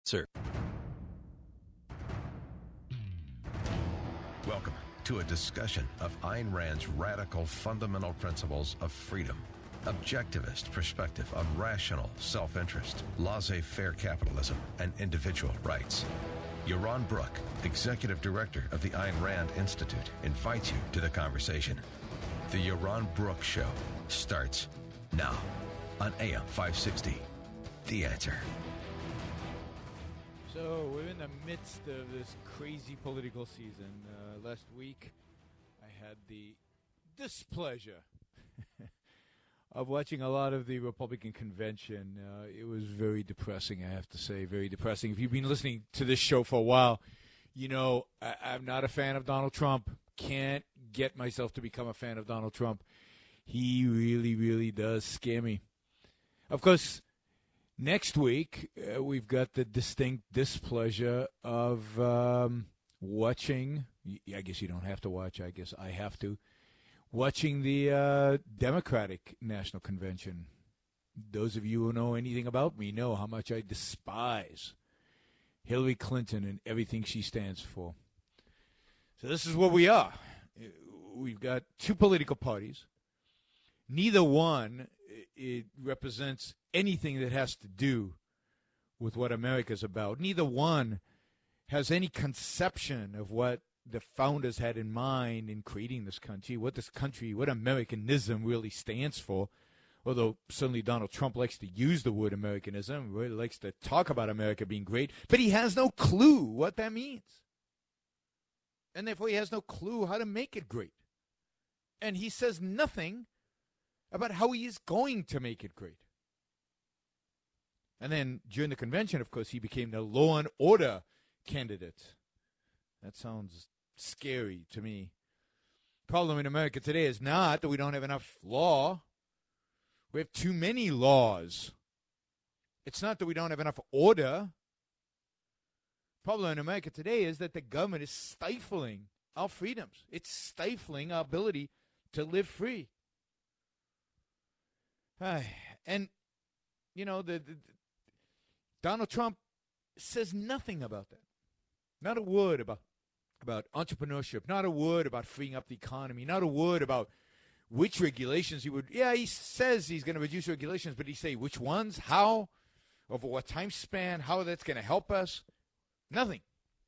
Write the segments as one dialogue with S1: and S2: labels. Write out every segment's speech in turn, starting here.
S1: Sir.
S2: Welcome to a discussion of Ayn Rand's radical fundamental principles of freedom, objectivist perspective on rational self-interest, laissez-faire capitalism, and individual rights. Yaron Brook, Executive Director of the Ayn Rand Institute, invites you to the conversation. The Yaron Brook Show starts now on AM 560. The Answer.
S3: So we're in the midst of this crazy political season. Last week, I had the displeasure of watching a lot of the Republican convention. It was very depressing, I have to say, very depressing. If you've been listening to this show for a while, you know I'm not a fan of Donald Trump. Can't get myself to become a fan of Donald Trump. He really, really does scare me. Of course, next week, we've got the distinct displeasure of watching, I guess you don't have to watch, I guess I have to, watching the Democratic National Convention. Those of you who know anything about me know how much I despise Hillary Clinton and everything she stands for. So this is what we are. We've got two political parties. Neither one it represents anything that has to do with what America's about. Neither one has any conception of what the founders had in mind in creating this country, what Americanism really stands for. Although certainly Donald Trump likes to use the word Americanism, really likes to talk about America being great, but he has no clue what that means. And therefore he has no clue how to make it great. And he says nothing about how he is going to make it great. And then during the convention, of course, he became the law and order candidate. That sounds scary to me. Problem in America today is not that we don't have enough law. We have too many laws. It's not that we don't have enough order. Problem in America today is that the government is stifling our freedoms. It's stifling our ability to live free. And, you know, the Donald Trump says nothing about that. Not a word about entrepreneurship. Not a word about freeing up the economy. Not a word about which regulations he would. Yeah, he says he's going to reduce regulations, but he say which ones, how, over what time span, how that's going to help us. Nothing.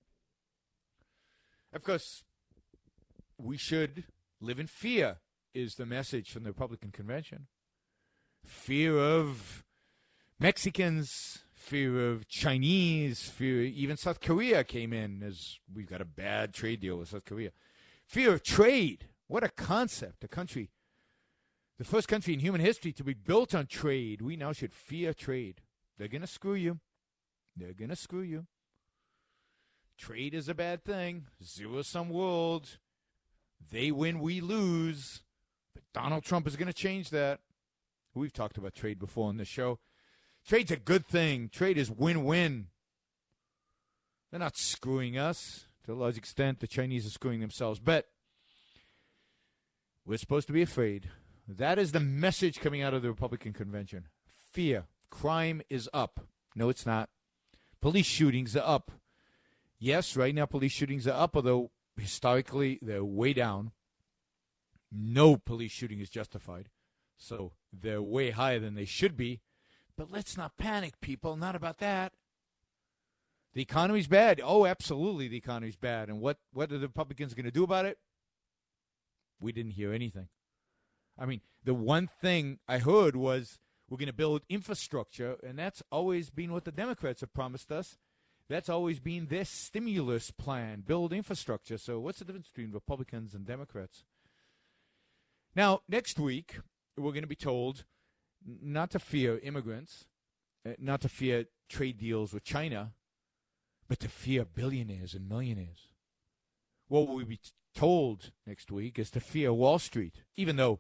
S3: Of course, we should live in fear, is the message from the Republican convention. Fear of Mexicans, fear of Chinese, fear even South Korea came in as we've got a bad trade deal with South Korea. Fear of trade. What a concept. The first country in human history to be built on trade. We now should fear trade. They're going to screw you. They're going to screw you. Trade is a bad thing. Zero-sum world. They win, we lose. But Donald Trump is going to change that. We've talked about trade before on this show. Trade's a good thing. Trade is win-win. They're not screwing us. To a large extent, the Chinese are screwing themselves. But we're supposed to be afraid. That is the message coming out of the Republican convention. Fear. Crime is up. No, it's not. Police shootings are up. Yes, right now police shootings are up, although historically they're way down. No police shooting is justified. So they're way higher than they should be. But let's not panic, people. Not about that. The economy's bad. Oh, absolutely the economy's bad. And what are the Republicans going to do about it? We didn't hear anything. I mean, the one thing I heard was we're going to build infrastructure, and that's always been what the Democrats have promised us. That's always been their stimulus plan, build infrastructure. So what's the difference between Republicans and Democrats? Now, next week, we're going to be told not to fear immigrants, not to fear trade deals with China, but to fear billionaires and millionaires. What we'll be told next week is to fear Wall Street, even though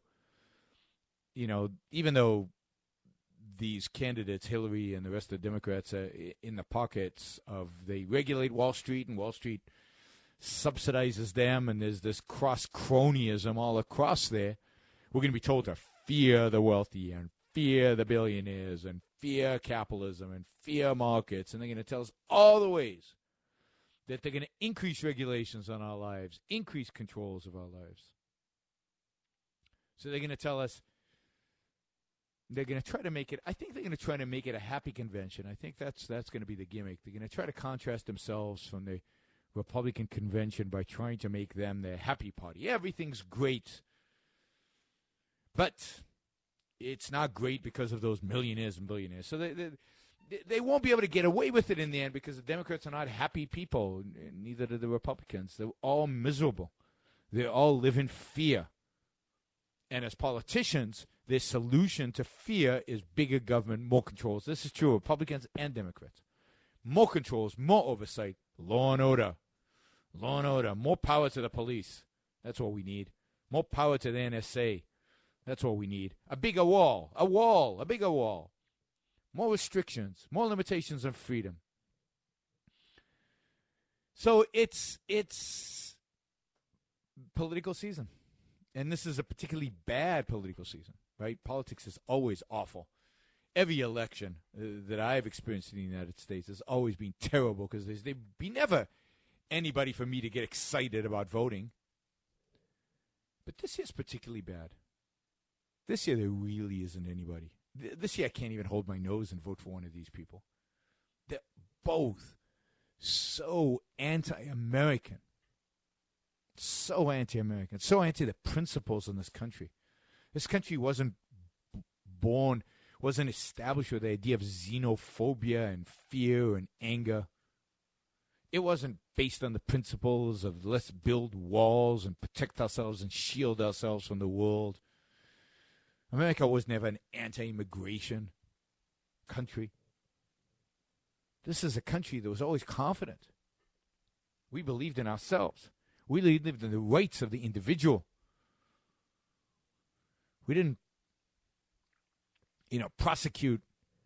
S3: these candidates, Hillary and the rest of the Democrats, are in the pockets of they regulate Wall Street and Wall Street subsidizes them, and there's this cross-cronyism all across there. We're going to be told to fear the wealthy and fear the billionaires and fear capitalism and fear markets, and they're going to tell us all the ways that they're going to increase regulations on our lives, increase controls of our lives. So they're going to tell us, they're going to try to make it, I think they're going to try to make it a happy convention. I think that's going to be the gimmick. They're going to try to contrast themselves from the Republican convention by trying to make them their happy party. Everything's great. But it's not great because of those millionaires and billionaires. So they won't be able to get away with it in the end because the Democrats are not happy people. Neither are the Republicans. They're all miserable. They all live in fear. And as politicians, their solution to fear is bigger government, more controls. This is true of Republicans and Democrats. More controls, more oversight, law and order. Law and order, more power to the police. That's what we need. More power to the NSA. That's what we need. A bigger wall, a bigger wall. More restrictions, more limitations on freedom. So it's political season. And this is a particularly bad political season, right? Politics is always awful. Every election that I've experienced in the United States has always been terrible because there's been never anybody for me to get excited about voting. But this year's particularly bad. This year there really isn't anybody. This year I can't even hold my nose and vote for one of these people. They're both so anti-American. So anti-American, so anti the principles in this country. This country wasn't established with the idea of xenophobia and fear and anger. It wasn't based on the principles of let's build walls and protect ourselves and shield ourselves from the world. America was never an anti-immigration country. This is a country that was always confident. We believed in ourselves. We lived in the rights of the individual. We didn't, prosecute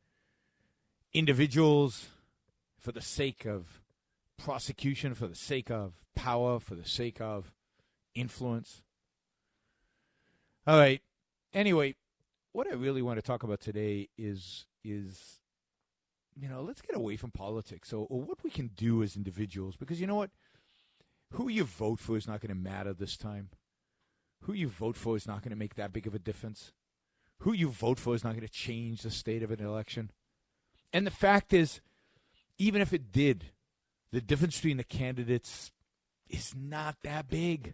S3: individuals for the sake of prosecution, for the sake of power, for the sake of influence. All right. Anyway, what I really want to talk about today is let's get away from politics or what we can do as individuals. Because you know what? Who you vote for is not going to matter this time. Who you vote for is not going to make that big of a difference. Who you vote for is not going to change the state of an election. And the fact is, even if it did, the difference between the candidates is not that big.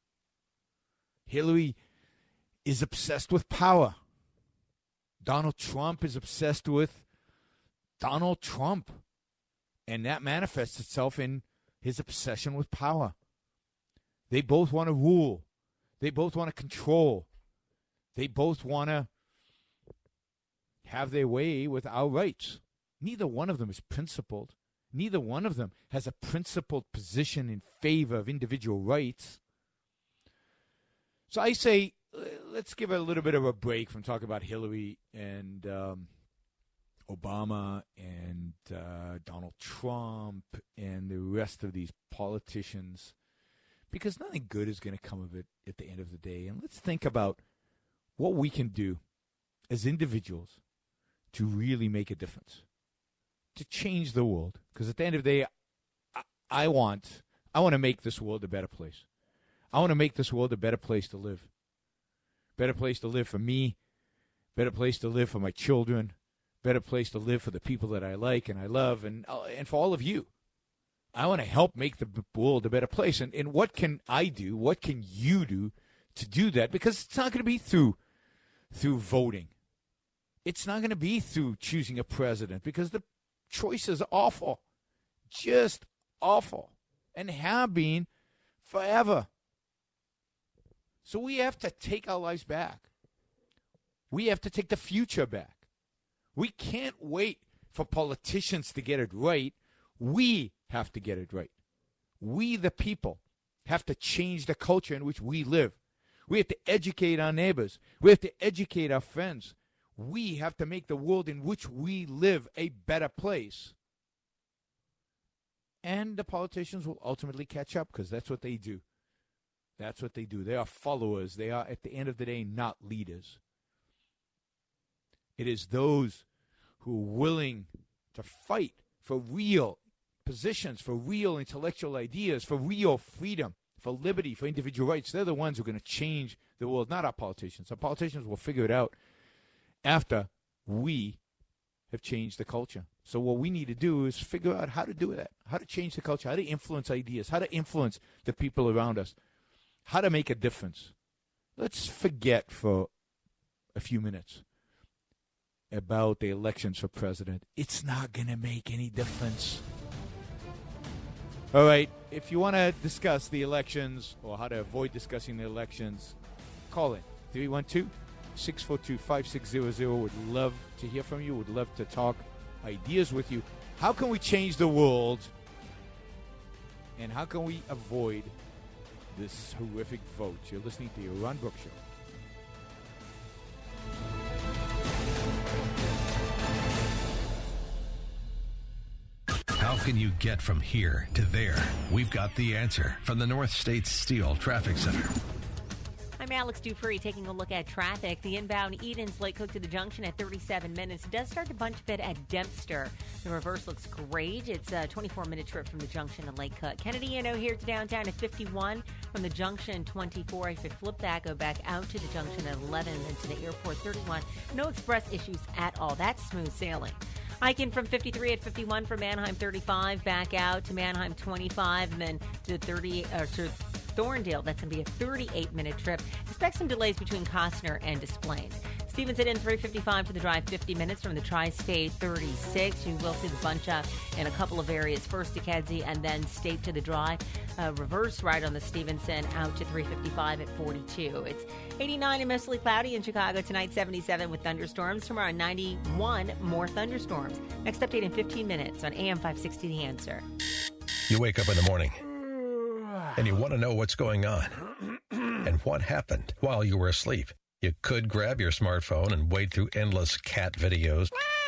S3: Hillary is obsessed with power. Donald Trump is obsessed with Donald Trump. And that manifests itself in his obsession with power. They both want to rule. They both want to control. They both want to have their way with our rights. Neither one of them is principled. Neither one of them has a principled position in favor of individual rights. So I say, let's give a little bit of a break from talking about Hillary and Obama and Donald Trump and the rest of these politicians, because nothing good is going to come of it at the end of the day. And let's think about what we can do as individuals to really make a difference, to change the world. Because at the end of the day, I want to make this world a better place. I want to make this world a better place to live. Better place to live for me, better place to live for my children, better place to live for the people that I like and I love, and for all of you. I want to help make the world a better place. And what can I do? What can you do to do that? Because it's not going to be through voting. It's not going to be through choosing a president, because the choices are awful, just awful, and have been forever. So we have to take our lives back. We have to take the future back. We can't wait for politicians to get it right. We have to get it right. We, the people, have to change the culture in which we live. We have to educate our neighbors. We have to educate our friends. We have to make the world in which we live a better place. And the politicians will ultimately catch up, because that's what they do. That's what they do. They are followers. They are, at the end of the day, not leaders. It is those who are willing to fight for real positions, for real intellectual ideas, for real freedom, for liberty, for individual rights. They're the ones who are going to change the world, not our politicians. Our politicians will figure it out after we have changed the culture. So what we need to do is figure out how to do that, how to change the culture, how to influence ideas, how to influence the people around us, how to make a difference. Let's forget for a few minutes about the elections for president. It's not going to make any difference. All right, if you want to discuss the elections or how to avoid discussing the elections, call in 312-642-5600. Would love to hear from you. Would love to talk ideas with you. How can we change the world? And how can we avoid this horrific vote? You're listening to your Ron Brooks Show.
S2: How can you get from here to there? We've got the answer from the North States Steel Traffic Center.
S1: I'm Alex Dupree taking a look at traffic. The inbound Edens Lake Cook to the junction at 37 minutes. It does start to bunch a bit at Dempster. The reverse looks great. It's a 24-minute trip from the junction to Lake Cook. Kennedy Inno here to downtown at 51. From the junction, 24. If you flip that, go back out to the junction at 11 and to the airport, 31. No express issues at all. That's smooth sailing. Hiking from 53 at 51 from Manheim 35, back out to Manheim 25, and then to to Thorndale. That's going to be a 38-minute trip. Expect some delays between Costner and Des Plaines. Stevenson in 355 to the drive, 50 minutes from the Tri-State 36. You will see the bunch up in a couple of areas. First to Kedzie and then State to the drive. Reverse right on the Stevenson out to 355 at 42. It's 89 and mostly cloudy in Chicago tonight, 77 with thunderstorms. Tomorrow, 91 more thunderstorms. Next update in 15 minutes on AM 560 The Answer.
S2: You wake up in the morning and you want to know what's going on and what happened while you were asleep. You could grab your smartphone and wade through endless cat videos.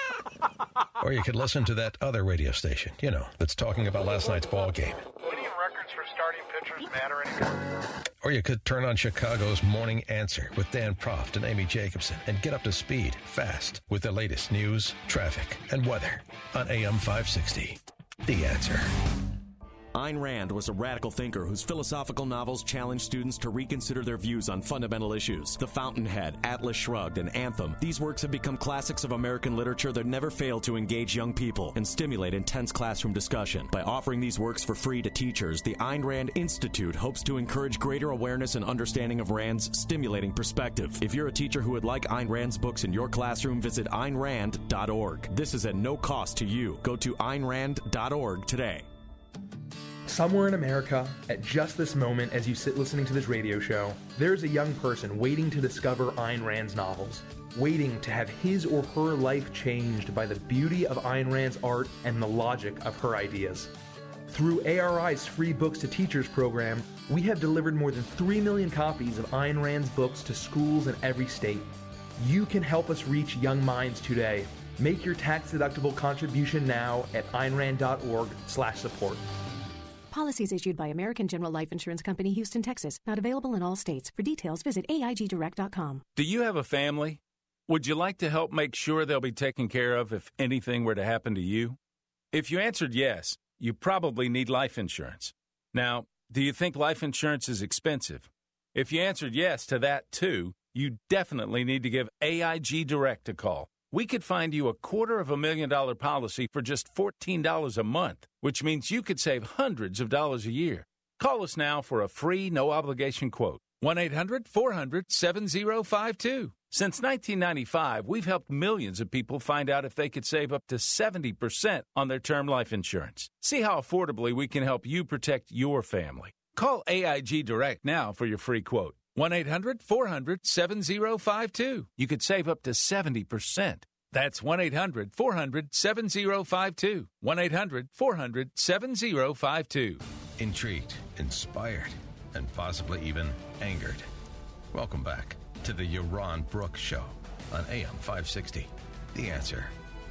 S2: Or you could listen to that other radio station, that's talking about last night's ball game.
S4: Winning records for starting pitchers matter anymore.
S2: Or you could turn on Chicago's Morning Answer with Dan Proft and Amy Jacobson and get up to speed fast with the latest news, traffic, and weather on AM 560. The Answer.
S5: Ayn Rand was a radical thinker whose philosophical novels challenged students to reconsider their views on fundamental issues. The Fountainhead, Atlas Shrugged, and Anthem. These works have become classics of American literature that never fail to engage young people and stimulate intense classroom discussion. By offering these works for free to teachers, the Ayn Rand Institute hopes to encourage greater awareness and understanding of Rand's stimulating perspective. If you're a teacher who would like Ayn Rand's books in your classroom, visit AynRand.org. This is at no cost to you. Go to AynRand.org today.
S6: Somewhere in America, at just this moment as you sit listening to this radio show, there's a young person waiting to discover Ayn Rand's novels, waiting to have his or her life changed by the beauty of Ayn Rand's art and the logic of her ideas. Through ARI's free Books to Teachers program, we have delivered more than 3 million copies of Ayn Rand's books to schools in every state. You can help us reach young minds today. Make your tax-deductible contribution now at AynRand.org/support.
S7: Policies issued by American General Life Insurance Company, Houston, Texas. Not available in all states. For details, visit AIGdirect.com.
S8: Do you have a family? Would you like to help make sure they'll be taken care of if anything were to happen to you? If you answered yes, you probably need life insurance. Now, do you think life insurance is expensive? If you answered yes to that too, you definitely need to give AIG Direct a call. We could find you a $250,000 policy for just $14 a month, which means you could save hundreds of dollars a year. Call us now for a free, no-obligation quote. 1-800-400-7052. Since 1995, we've helped millions of people find out if they could save up to 70% on their term life insurance. See how affordably we can help you protect your family. Call AIG Direct now for your free quote. 1-800-400-7052. You could save up to 70%. That's 1-800-400-7052. 1-800-400-7052.
S2: Intrigued, inspired, and possibly even angered. Welcome back to the Yaron Brooks Show on AM 560. The Answer.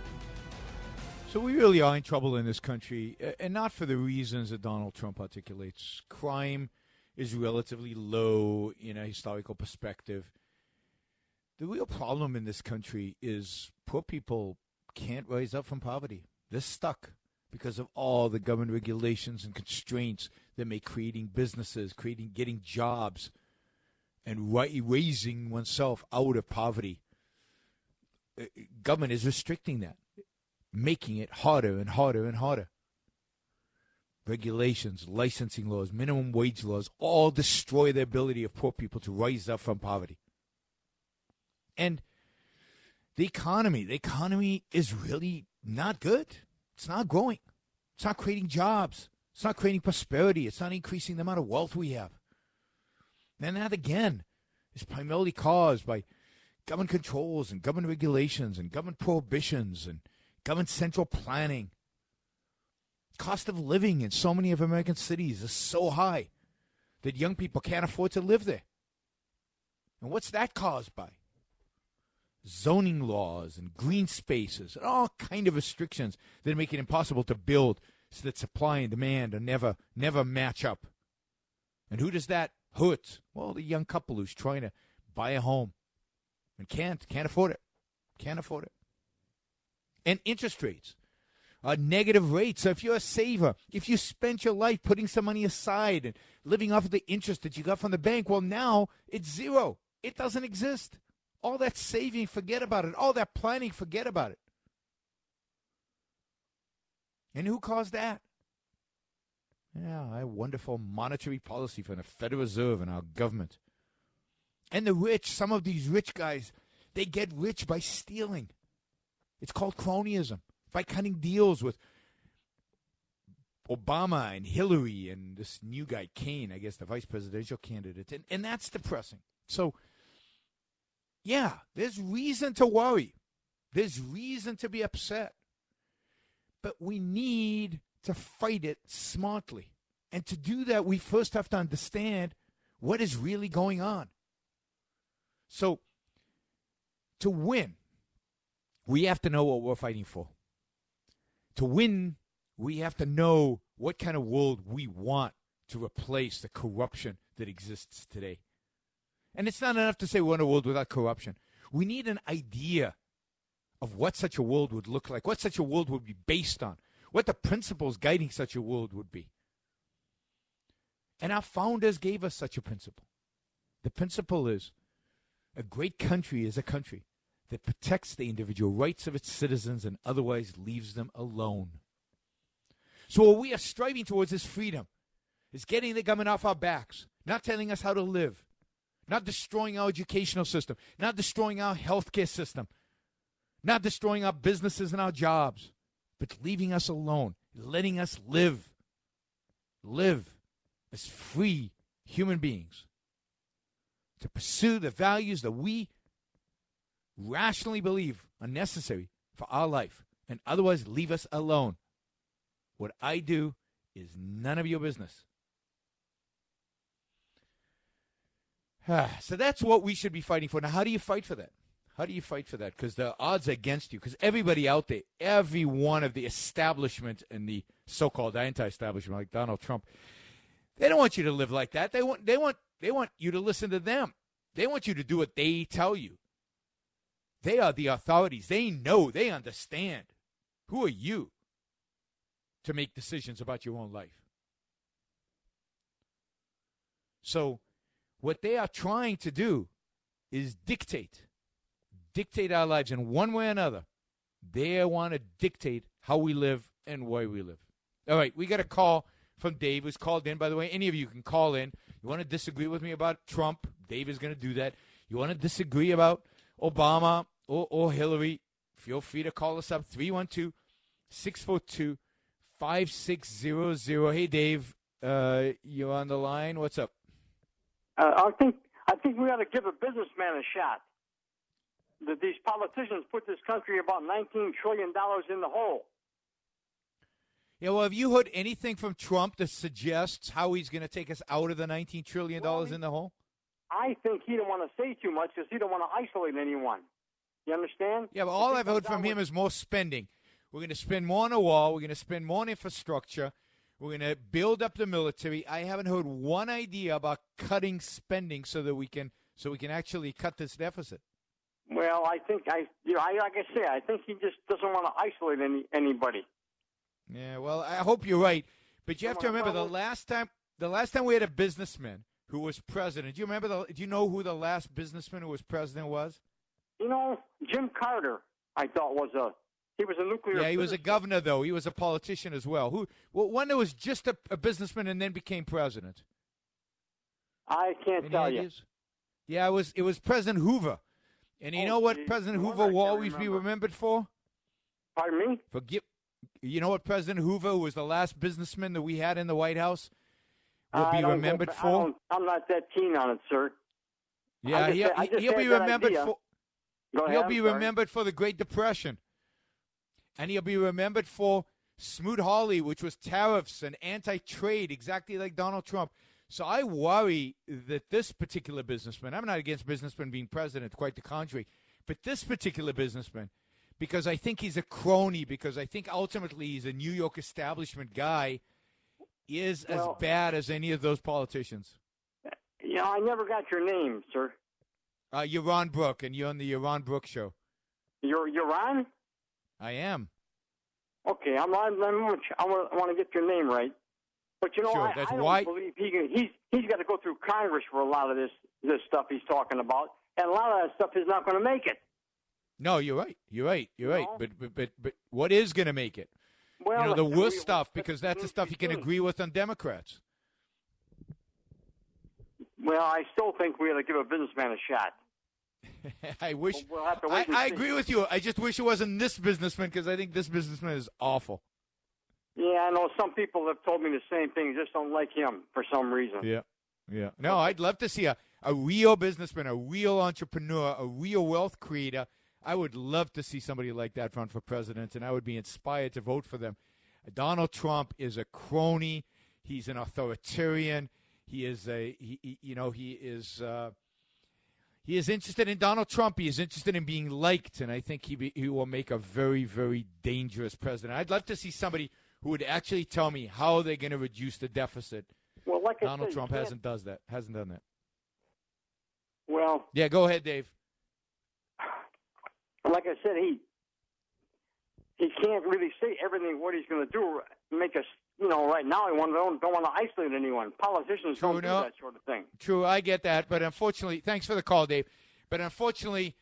S3: So we really are in trouble in this country, and not for the reasons that Donald Trump articulates. Crime is relatively low in a historical perspective. The real problem in this country is poor people can't rise up from poverty. They're stuck because of all the government regulations and constraints that make creating businesses, getting jobs, and raising oneself out of poverty. Government is restricting that, making it harder and harder and harder. Regulations, licensing laws, minimum wage laws, all destroy the ability of poor people to rise up from poverty. And the economy is really not good. It's not growing. It's not creating jobs. It's not creating prosperity. It's not increasing the amount of wealth we have. And that, again, is primarily caused by government controls and government regulations and government prohibitions and government central planning. Cost of living in so many of American cities is so high that young people can't afford to live there. And what's that caused by? Zoning laws and green spaces and all kind of restrictions that make it impossible to build so that supply and demand are never match up. And who does that hurt? Well, the young couple who's trying to buy a home and can't afford it. Can't afford it. And interest rates. Negative rates. So if you're a saver, if you spent your life putting some money aside and living off of the interest that you got from the bank, well, now it's zero. It doesn't exist. All that saving, forget about it. All that planning, forget about it. And who caused that? Yeah, a wonderful monetary policy from the Federal Reserve and our government. And the rich, some of these rich guys, they get rich by stealing. It's called cronyism. By cutting deals with Obama and Hillary and this new guy, Kane, I guess the vice presidential candidate. And that's depressing. So, yeah, there's reason to worry. There's reason to be upset. But we need to fight it smartly. And to do that, we first have to understand what is really going on. So, to win, we have to know what we're fighting for. To win, we have to know what kind of world we want to replace the corruption that exists today. And it's not enough to say we want a world without corruption. We need an idea of what such a world would look like, what such a world would be based on, what the principles guiding such a world would be. And our founders gave us such a principle. The principle is a great country is a country that protects the individual rights of its citizens and otherwise leaves them alone. So what we are striving towards is freedom, is getting the government off our backs, not telling us how to live, not destroying our educational system, not destroying our healthcare system, not destroying our businesses and our jobs, but leaving us alone, letting us live as free human beings, to pursue the values that we rationally believe are necessary for our life and otherwise leave us alone. What I do is none of your business. So that's what we should be fighting for. Now, how do you fight for that? How do you fight for that? Because the odds are against you. Because everybody out there, every one of the establishment and the so-called anti-establishment, like Donald Trump, they don't want you to live like that. They want you to listen to them. They want you to do what they tell you. They are the authorities. They know. They understand. Who are you to make decisions about your own life? So what they are trying to do is dictate our lives in one way or another. They want to dictate how we live and why we live. All right, we got a call from Dave, who's called in. By the way, any of you can call in. You want to disagree with me about Trump? Dave is going to do that. You want to disagree about Obama or Hillary? Feel free to call us up, 312-642-5600. Hey, Dave, you're on the line. What's up?
S9: I think we ought to give a businessman a shot. That these politicians put this country about $19 trillion in the hole.
S3: Yeah, well, have you heard anything from Trump that suggests how he's going to take us out of the $19 trillion in the hole?
S9: I think he don't want to say too much because he don't want to isolate anyone. You understand?
S3: Yeah, but all I've heard from him is more spending. We're going to spend more on a wall. We're going to spend more on infrastructure. We're going to build up the military. I haven't heard one idea about cutting spending so we can actually cut this deficit.
S9: Well, I think like I say, I think he just doesn't want to isolate anybody.
S3: Yeah, well, I hope you're right, but you have to remember the last time we had a businessman who was president. Do you remember? Do you know who the last businessman who was president was?
S9: You know, Jim Carter. I thought he was a nuclear.
S3: Yeah, he was a governor though. He was a politician as well. One that was just a businessman and then became president.
S9: I can't tell you.
S3: Yeah, it was President Hoover. And you know what President Hoover will always be remembered for?
S9: Pardon me?
S3: You know what President Hoover, who was the last businessman that we had in the White House, will be remembered for?
S9: I'm not that keen on it, sir.
S3: Yeah, he'll be remembered for. He'll be remembered for the Great Depression, and he'll be remembered for Smoot-Hawley, which was tariffs and anti-trade, exactly like Donald Trump. So I worry that this particular businessman, I'm not against businessmen being president, quite the contrary, but this particular businessman, because I think he's a crony, because I think ultimately he's a New York establishment guy, is as bad as any of those politicians.
S9: Yeah, I never got your name, sir.
S3: You're Ron Brook, and you're on the Ron Brook Show.
S9: You're Ron?
S3: I am.
S9: Okay, I want to get your name right. But you know,
S3: sure,
S9: I don't believe he's got to go through Congress for a lot of this stuff he's talking about, and a lot of that stuff is not going to make it.
S3: No, you're right. You're right. But what is going to make it?
S9: Well,
S3: the worst stuff, because that's the stuff you can agree with on Democrats.
S9: Well, I still think we ought to give a businessman a shot.
S3: I wish.
S9: We'll have to wait and
S3: I
S9: see.
S3: agree with you. I just wish it wasn't this businessman, because I think this businessman is awful.
S9: Yeah, I know some people have told me the same thing. Just don't like him for some reason.
S3: Yeah. No, I'd love to see a real businessman, a real entrepreneur, a real wealth creator. I would love to see somebody like that run for president, and I would be inspired to vote for them. Donald Trump is a crony. He's an authoritarian. He is he is interested in Donald Trump. He is interested in being liked, and I think he will make a very, very dangerous president. I'd love to see somebody who would actually tell me how they're going to reduce the deficit.
S9: Well, like
S3: Donald
S9: I said,
S3: Trump hasn't done that.
S9: Well,
S3: yeah, go ahead, Dave.
S9: Like I said, he can't really say everything what he's going to do. Make us, right now, don't want to isolate anyone. Politicians don't do that sort of thing.
S3: True, I get that, but unfortunately, thanks for the call, Dave. But unfortunately,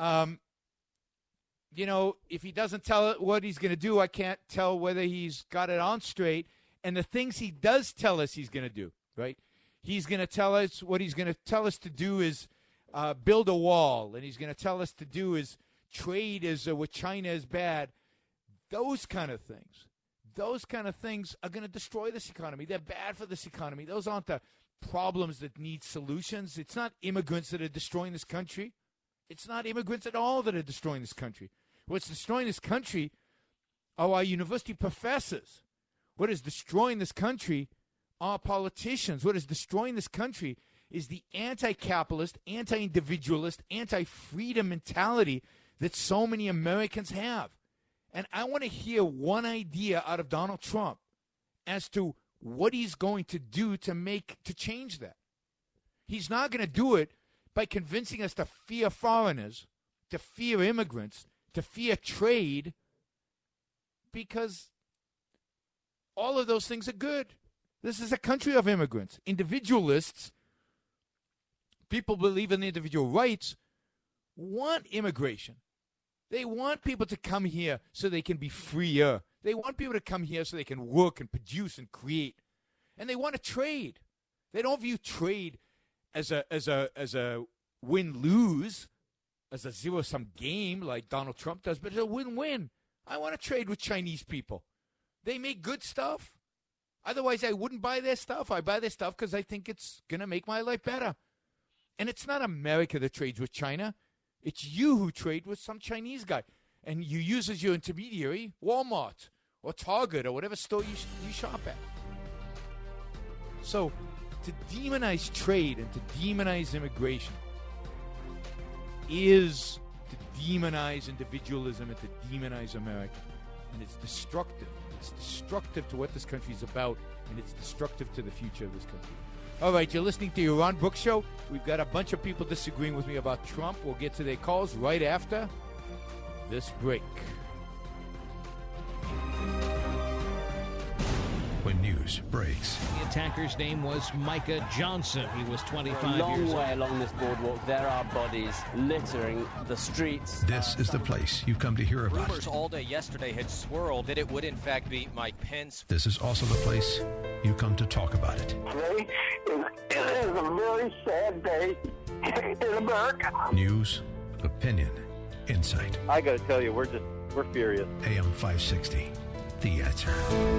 S3: if he doesn't tell what he's going to do, I can't tell whether he's got it on straight. And the things he does tell us he's going to do, right? He's going to tell us what he's going to tell us to do is build a wall, and he's going to tell us to do is trade with China is bad. Those kind of things are going to destroy this economy. They're bad for this economy. Those aren't the problems that need solutions. It's not immigrants that are destroying this country. It's not immigrants at all that are destroying this country. What's destroying this country are our university professors. What is destroying this country are politicians. What is destroying this country is the anti-capitalist, anti-individualist, anti-freedom mentality that so many Americans have. And I want to hear one idea out of Donald Trump as to what he's going to do to change that. He's not going to do it by convincing us to fear foreigners, to fear immigrants, to fear trade, because all of those things are good. This is a country of immigrants. Individualists, people believe in individual rights, want immigration. They want people to come here so they can be freer. They want people to come here so they can work and produce and create. And they want to trade. They don't view trade as a win-lose, as a zero-sum game like Donald Trump does, but it's a win-win. I want to trade with Chinese people. They make good stuff. Otherwise, I wouldn't buy their stuff. I buy their stuff because I think it's going to make my life better. And it's not America that trades with China. It's you who trade with some Chinese guy. And you use as your intermediary Walmart or Target or whatever store you shop at. So to demonize trade and to demonize immigration is to demonize individualism and to demonize America. And it's destructive. It's destructive to what this country is about, and it's destructive to the future of this country. All right, you're listening to your Ron Brooks Show. We've got a bunch of people disagreeing with me about Trump. We'll get to their calls right after this break.
S2: When news breaks.
S10: The attacker's name was Micah Johnson. He was 25 years old.
S11: A long way along this boardwalk, there are bodies littering the streets.
S2: This is the place you come to hear about
S12: Rumors all day yesterday had swirled that it would in fact be Mike Pence.
S2: This is also the place you come to talk about it.
S9: Today is a very sad day in America.
S2: News, opinion, insight.
S13: I got to tell you, we're furious.
S2: AM 560, The Answer.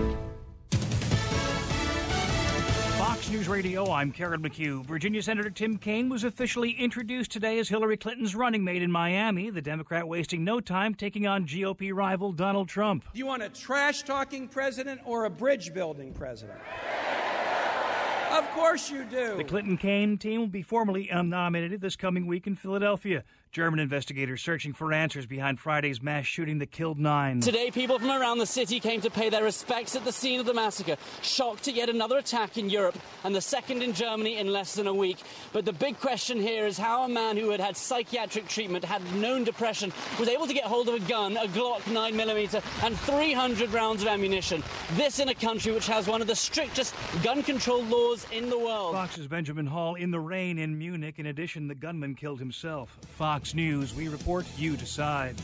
S14: Fox News Radio, I'm Karen McHugh. Virginia Senator Tim Kaine was officially introduced today as Hillary Clinton's running mate in Miami, the Democrat wasting no time taking on GOP rival Donald Trump.
S15: Do you want a trash-talking president or a bridge-building president? Of course you do.
S14: The Clinton-Kaine team will be formally nominated this coming week in Philadelphia. German investigators searching for answers behind Friday's mass shooting that killed 9.
S16: Today, people from around the city came to pay their respects at the scene of the massacre, shocked at yet another attack in Europe and the second in Germany in less than a week. But the big question here is how a man who had had psychiatric treatment, had known depression, was able to get hold of a gun, a Glock 9mm, and 300 rounds of ammunition. This in a country which has one of the strictest gun control laws in the world.
S14: Fox's Benjamin Hall in the rain in Munich. In addition, the gunman killed himself. Fox News, we report, you decide.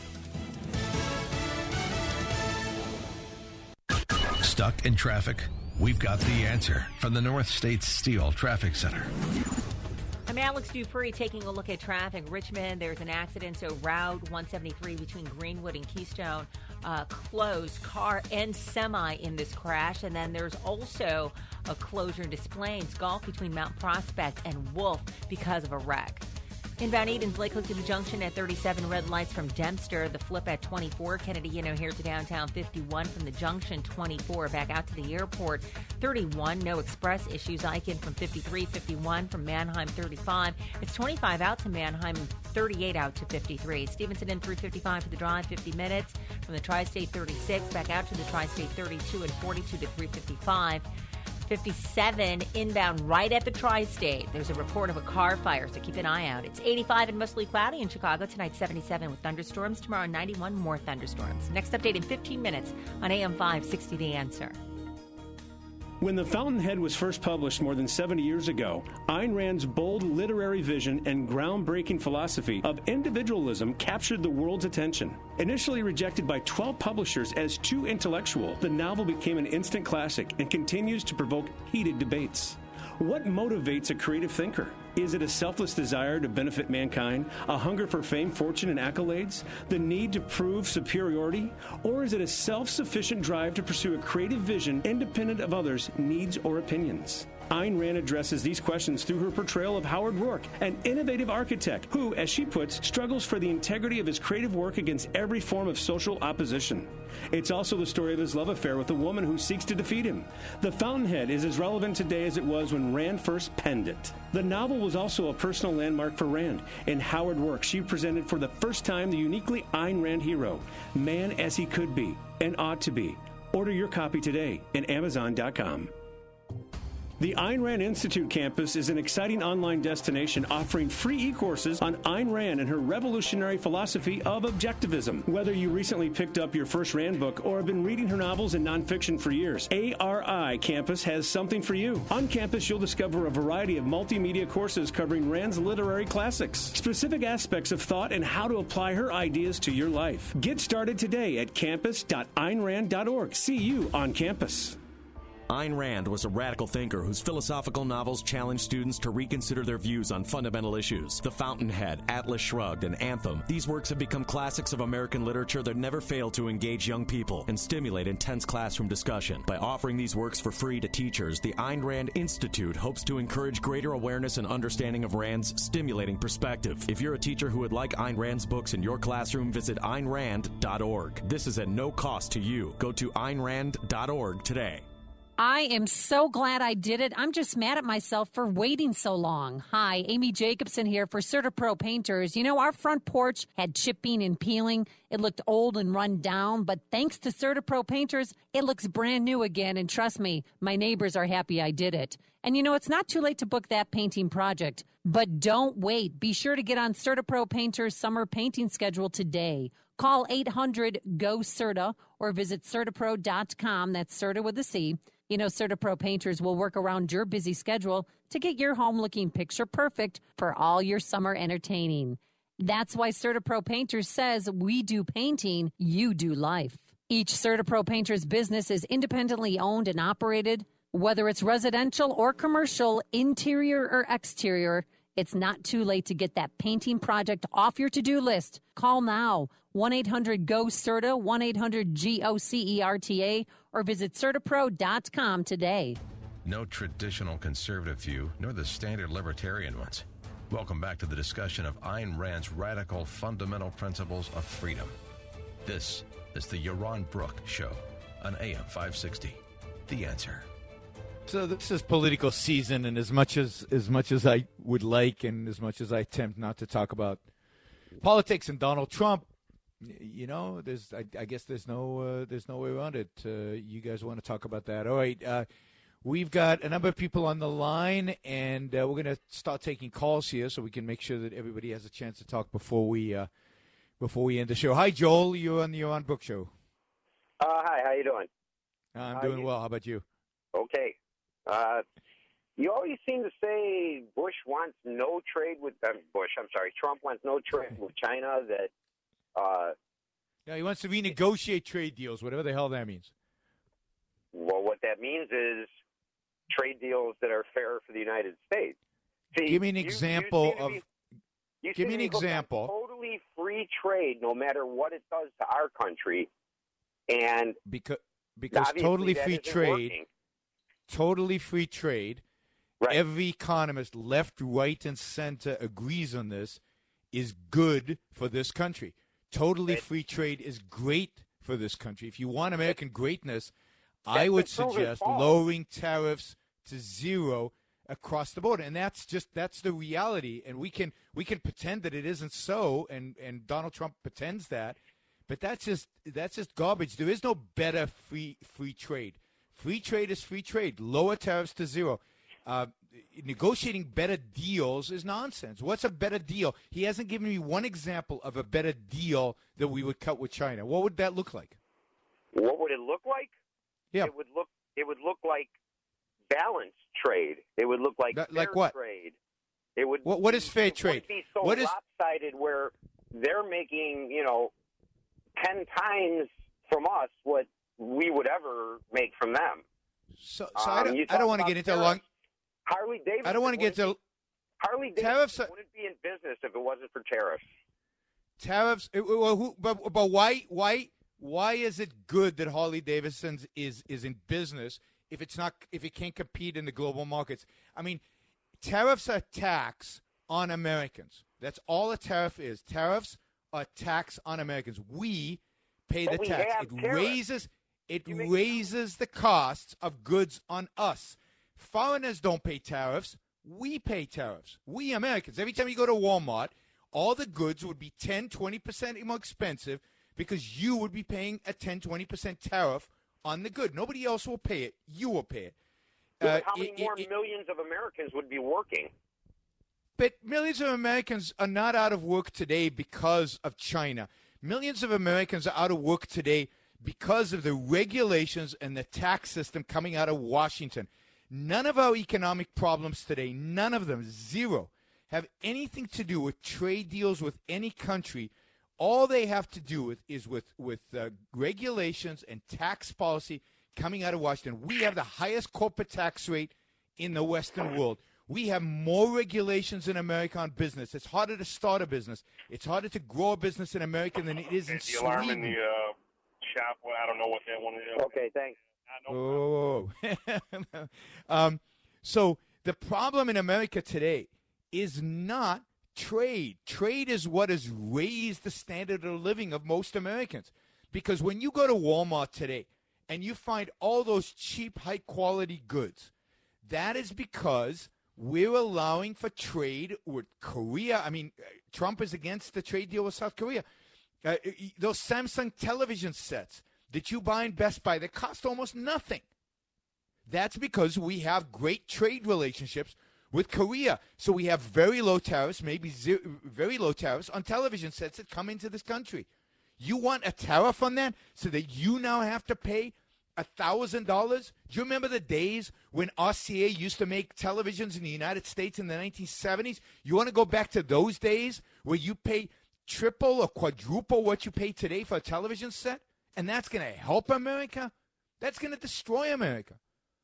S2: Stuck in traffic? We've got the answer from the North States Steel Traffic Center.
S1: I'm Alex Dupree taking a look at traffic. Richmond, there's an accident, so Route 173 between Greenwood and Keystone closed, car and semi in this crash. And then there's also a closure in Des Plaines Gulf between Mount Prospect and Wolf because of a wreck. Inbound Edens, Lake Hook to the junction at 37, red lights from Dempster. The flip at 24, Kennedy, here to downtown 51 from the junction, 24 back out to the airport, 31, no express issues. Eichen from 53, 51 from Manheim, 35. It's 25 out to Manheim, 38 out to 53. Stevenson in through 55 for the drive, 50 minutes. From the Tri-State 36, back out to the Tri-State 32 and 42 to 355. 57 inbound right at the Tri-State. There's a report of a car fire, so keep an eye out. It's 85 and mostly cloudy in Chicago. Tonight, 77 with thunderstorms. Tomorrow, 91 more thunderstorms. Next update in 15 minutes on AM 560 The Answer.
S17: When The Fountainhead was first published more than 70 years ago, Ayn Rand's bold literary vision and groundbreaking philosophy of individualism captured the world's attention. Initially rejected by 12 publishers as too intellectual, the novel became an instant classic and continues to provoke heated debates. What motivates a creative thinker? Is it a selfless desire to benefit mankind, a hunger for fame, fortune, and accolades, the need to prove superiority? Or is it a self-sufficient drive to pursue a creative vision independent of others' needs or opinions? Ayn Rand addresses these questions through her portrayal of Howard Rourke, an innovative architect who, as she puts, struggles for the integrity of his creative work against every form of social opposition. It's also the story of his love affair with a woman who seeks to defeat him. The Fountainhead is as relevant today as it was when Rand first penned it. The novel was also a personal landmark for Rand. In Howard Rourke, she presented for the first time the uniquely Ayn Rand hero, man as he could be and ought to be. Order your copy today at Amazon.com. The Ayn Rand Institute campus is an exciting online destination offering free e-courses on Ayn Rand and her revolutionary philosophy of objectivism. Whether you recently picked up your first Rand book or have been reading her novels and nonfiction for years, ARI Campus has something for you. On campus, you'll discover a variety of multimedia courses covering Rand's literary classics, specific aspects of thought, and how to apply her ideas to your life. Get started today at campus.aynrand.org. See you on campus.
S5: Ayn Rand was a radical thinker whose philosophical novels challenged students to reconsider their views on fundamental issues. The Fountainhead, Atlas Shrugged, and Anthem. These works have become classics of American literature that never fail to engage young people and stimulate intense classroom discussion. By offering these works for free to teachers, the Ayn Rand Institute hopes to encourage greater awareness and understanding of Rand's stimulating perspective. If you're a teacher who would like Ayn Rand's books in your classroom, visit AynRand.org. This is at no cost to you. Go to AynRand.org today.
S18: I am so glad I did it. I'm just mad at myself for waiting so long. Hi, Amy Jacobson here for CertaPro Painters. You know, our front porch had chipping and peeling. It looked old and run down, but thanks to CertaPro Painters, it looks brand new again. And trust me, my neighbors are happy I did it. And you know, it's not too late to book that painting project. But don't wait. Be sure to get on CertaPro Painters' summer painting schedule today. Call 800-GO-CERTA or visit CertaPro.com. That's Certa with a C. You know, CertaPro Painters will work around your busy schedule to get your home looking picture perfect for all your summer entertaining. That's why CertaPro Painters says we do painting, you do life. Each CertaPro Painters business is independently owned and operated. Whether it's residential or commercial, interior or exterior, it's not too late to get that painting project off your to-do list. Call now, 1-800-GO-CERTA, 1-800-GOCERTA, or visit CertaPro.com today.
S2: No traditional conservative view, nor the standard libertarian ones. Welcome back to the discussion of Ayn Rand's radical fundamental principles of freedom. This is the Yaron Brook Show on AM 560. The Answer.
S3: So this is political season, and as much as I would like, and as much as I attempt not to talk about politics and Donald Trump, you know, I guess there's no way around it. You guys want to talk about that? All right, we've got a number of people on the line, and we're going to start taking calls here, so we can make sure that everybody has a chance to talk before we end the show. Hi, Joel. You're on the Yaron Brook Show.
S19: Hi. How you doing?
S3: I'm doing well. How about you?
S19: Okay. You always seem to say Trump wants no trade with China.
S3: Yeah, he wants to renegotiate trade deals, whatever the hell that means.
S19: Well, what that means is trade deals that are fair for the United States. See,
S3: give me an example of. Give me an example.
S19: Totally free trade, no matter what it does to our country, and
S3: because totally free trade.
S19: Working.
S3: Totally free trade. Right. Every economist, left, right, and center, agrees on this, is good for this country. Totally free trade is great for this country. If you want American greatness, I would suggest lowering tariffs to zero across the board. And that's the reality. And we can pretend that it isn't so, and Donald Trump pretends that, but that's just garbage. There is no better free trade. Free trade is free trade. Lower tariffs to zero. Negotiating better deals is nonsense. What's a better deal? He hasn't given me one example of a better deal that we would cut with China. What would that look like?
S19: What would it look like?
S3: Yeah.
S19: It would look like balanced trade. It would look like fair
S3: what?
S19: Trade. It would.
S3: What is fair trade?
S19: It would be so lopsided where they're making 10 times from us what we would ever make from them.
S3: So I don't want to get into a long.
S19: Harley Davidson.
S3: I don't want to get into
S19: Harley Davidson wouldn't be in business if it wasn't for tariffs.
S3: Tariffs. But why is it good that Harley Davidson is in business if it can't compete in the global markets? I mean, tariffs are tax on Americans. That's all a tariff is. Tariffs are tax on Americans. We pay the tax. It raises the costs of goods on us. Foreigners don't pay tariffs. We pay tariffs. We Americans. Every time you go to Walmart, all the goods would be 10, 20% more expensive because you would be paying a 10, 20% tariff on the good. Nobody else will pay it. You will pay it.
S19: How many more millions of Americans would be working?
S3: But millions of Americans are not out of work today because of China. Millions of Americans are out of work today because of the regulations and the tax system coming out of Washington. None of our economic problems today, none of them, zero, have anything to do with trade deals with any country. All they have to do with regulations and tax policy coming out of Washington. We have the highest corporate tax rate in the Western world. We have more regulations in America on business. It's harder to start a business. It's harder to grow a business in America than it is in Sweden.
S20: The alarm in the shop, well, I don't know what that one is.
S19: Okay, thanks.
S3: So the problem in America today is not trade. Trade is what has raised the standard of living of most Americans. Because when you go to Walmart today and you find all those cheap, high-quality goods. That is because we're allowing for trade with Korea. I mean, Trump is against the trade deal with South Korea. Those Samsung television sets that you buy in Best Buy, they cost almost nothing. That's because we have great trade relationships with Korea. So we have very low tariffs, maybe very low tariffs on television sets that come into this country. You want a tariff on that so that you now have to pay $1,000? Do you remember the days when RCA used to make televisions in the United States in the 1970s? You want to go back to those days where you pay triple or quadruple what you pay today for a television set? And that's going to help America? That's going to destroy America.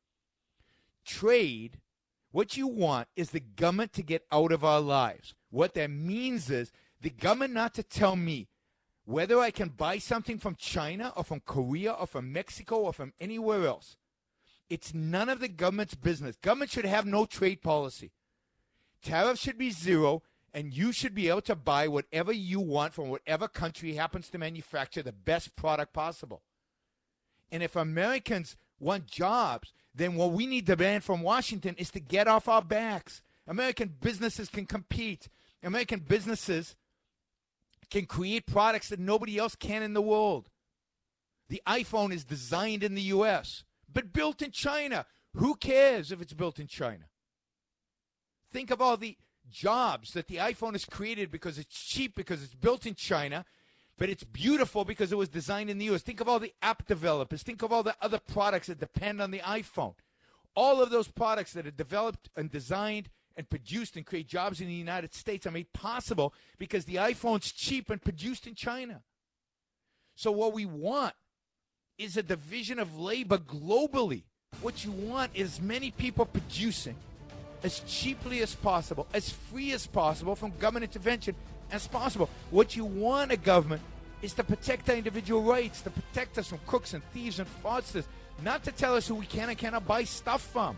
S3: Trade, what you want is the government to get out of our lives. What that means is the government not to tell me whether I can buy something from China or from Korea or from Mexico or from anywhere else. It's none of the government's business. Government should have no trade policy. Tariffs should be zero, and you should be able to buy whatever you want from whatever country happens to manufacture the best product possible. And if Americans want jobs, then what we need to demand from Washington is to get off our backs. American businesses can compete. American businesses can create products that nobody else can in the world. The iPhone is designed in the U.S., but built in China. Who cares if it's built in China? Think of all the jobs that the iPhone has created because it's cheap, because it's built in China, but it's beautiful because it was designed in the U.S. Think of all the app developers. Think of all the other products that depend on the iPhone. All of those products that are developed and designed and produced and create jobs in the United States are made possible because the iPhone's cheap and produced in China. So what we want is a division of labor globally. What you want is many people producing as cheaply as possible, as free as possible from government intervention as possible. What you want a government is to protect our individual rights, to protect us from crooks and thieves and fraudsters, not to tell us who we can and cannot buy stuff from.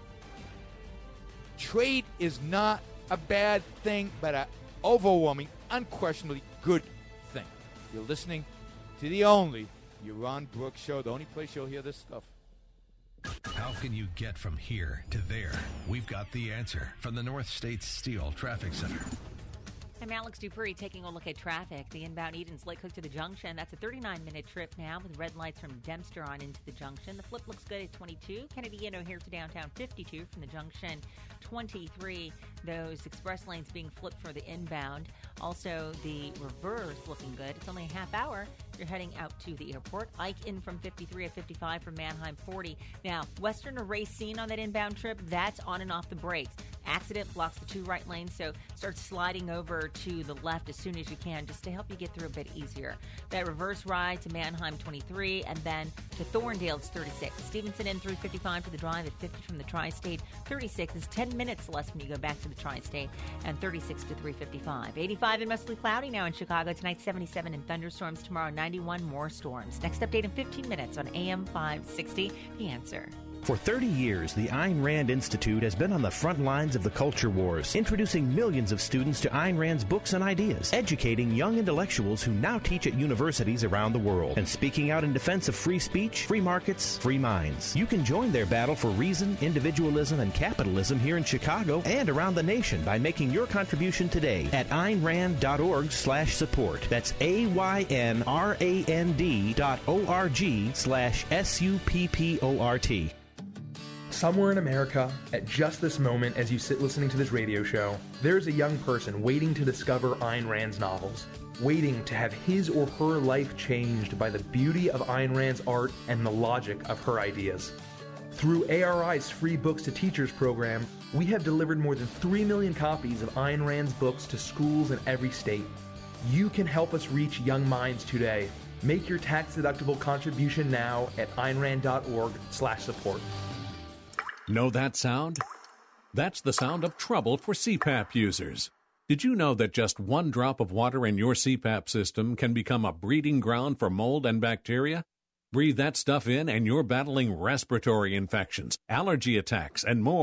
S3: Trade is not a bad thing, but an overwhelming, unquestionably good thing. You're listening to the only Yaron Brooks Show, the only place you'll hear this stuff.
S2: How can you get from here to there? We've got the answer from the North States Steel Traffic Center.
S1: I'm Alex Dupree taking a look at traffic. The inbound Edens Lake Hook to the junction. That's a 39-minute trip now with red lights from Dempster on into the junction. The flip looks good at 22. Kennedy O'Hare to downtown 52 from the junction. 23, those express lanes being flipped for the inbound. Also, the reverse looking good. It's only a half hour. You're heading out to the airport. Ike in from 53 at 55 from Manheim 40. Now, Western Array seen on that inbound trip, that's on and off the brakes. Accident blocks the two right lanes, so start sliding over to the left as soon as you can just to help you get through a bit easier. That reverse ride to Manheim 23 and then to Thorndale it's 36. Stevenson in through 55 to the drive at 50 from the Tri-State. 36 is 10 minutes less when you go back to the Tri-State, and 36 to 355. 85 and mostly cloudy now in Chicago. Tonight 77 and thunderstorms. Tomorrow 91 more storms. Next update in 15 minutes on AM 560. The Answer.
S21: For 30 years, the Ayn Rand Institute has been on the front lines of the culture wars, introducing millions of students to Ayn Rand's books and ideas, educating young intellectuals who now teach at universities around the world, and speaking out in defense of free speech, free markets, free minds. You can join their battle for reason, individualism, and capitalism here in Chicago and around the nation by making your contribution today at AynRand.org/support. That's AYNRAND.org/SUPPORT.
S6: Somewhere in America, at just this moment as you sit listening to this radio show, there's a young person waiting to discover Ayn Rand's novels, waiting to have his or her life changed by the beauty of Ayn Rand's art and the logic of her ideas. Through ARI's Free Books to Teachers program, we have delivered more than 3 million copies of Ayn Rand's books to schools in every state. You can help us reach young minds today. Make your tax-deductible contribution now at AynRand.org/support.
S22: Know that sound? That's the sound of trouble for CPAP users. Did you know that just one drop of water in your CPAP system can become a breeding ground for mold and bacteria? Breathe that stuff in and you're battling respiratory infections, allergy attacks, and more.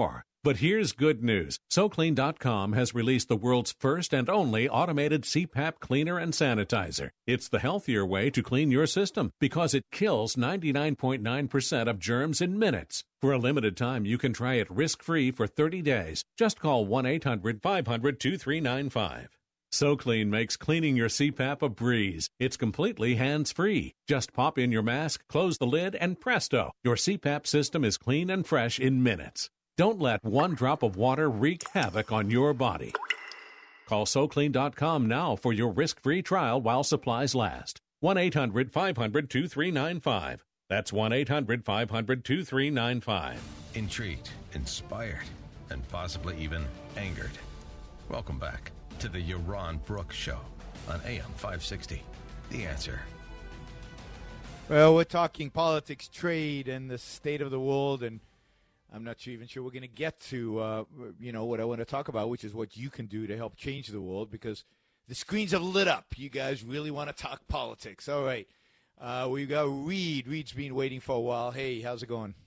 S22: But here's good news. SoClean.com has released the world's first and only automated CPAP cleaner and sanitizer. It's the healthier way to clean your system because it kills 99.9% of germs in minutes. For a limited time, you can try it risk-free for 30 days. Just call 1-800-500-2395. SoClean makes cleaning your CPAP a breeze. It's completely hands-free. Just pop in your mask, close the lid, and presto, your CPAP system is clean and fresh in minutes. Don't let one drop of water wreak havoc on your body. Call SoClean.com now for your risk-free trial while supplies last. 1-800-500-2395. That's 1-800-500-2395.
S2: Intrigued, inspired, and possibly even angered. Welcome back to the Yaron Brooks Show on AM 560. The Answer.
S3: Well, we're talking politics, trade, and the state of the world, and I'm not even sure we're going to get to, what I want to talk about, which is what you can do to help change the world, because the screens have lit up. You guys really want to talk politics. All right. We've got Reed. Reed's been waiting for a while. Hey, how's it going?